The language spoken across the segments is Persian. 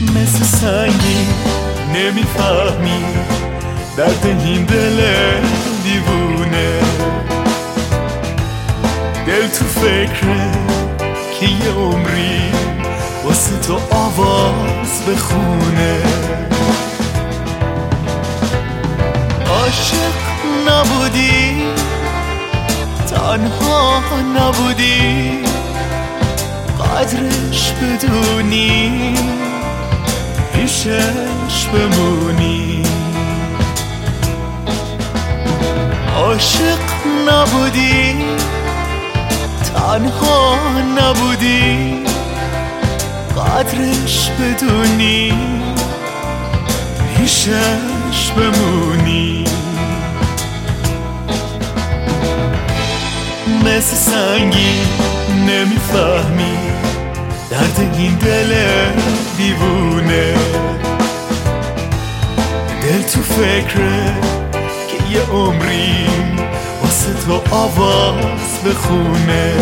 مثل سنگی نمیفهمی درد این دل دیوونه. دل تو فکره که یه عمری واسه تو آواز بخونه. عاشق نبودی، تنها نبودی، قدرش بدونی، پیشش بمونی. عاشق نبودی، تنها نبودی، قدرش بدونی، پیشش بمونی. مثل سنگی نمیفهمی درد این دل دیوونه. دل تو فکره که یه عمری واسه تو آواز بخونه.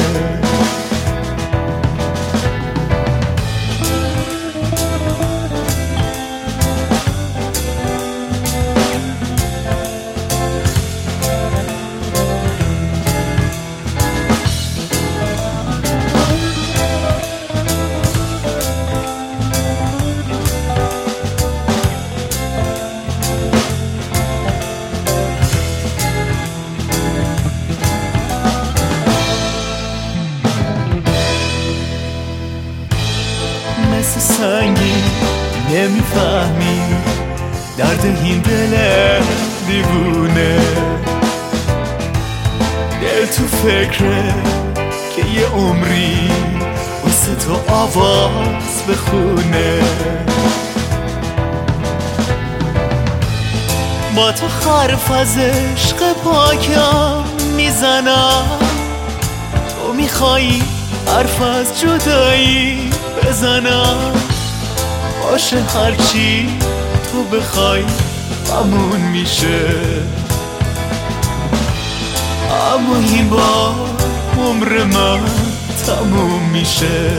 مثل سنگی نمیفهمی درد این دل دیوونه. دل تو فکره که یه عمری واسه تو آواز بخونه. با تو حرف از عشق پاکم میزنم، تو میخوایی حرف از جدایی بزنم. باشه هرچی تو بخوای همون میشه، اما این بار عمر من تموم میشه.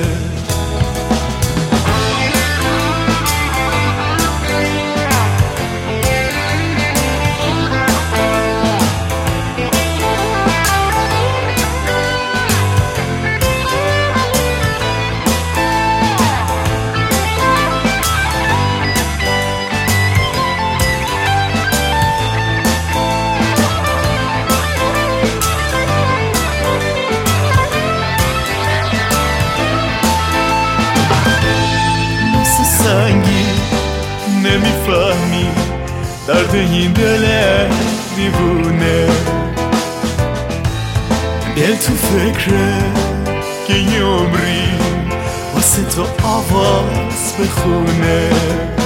سنگی نمیفهمی درد این دل دیوونه. دل تو فکره که یه عمری واسه تو آواز بخونه.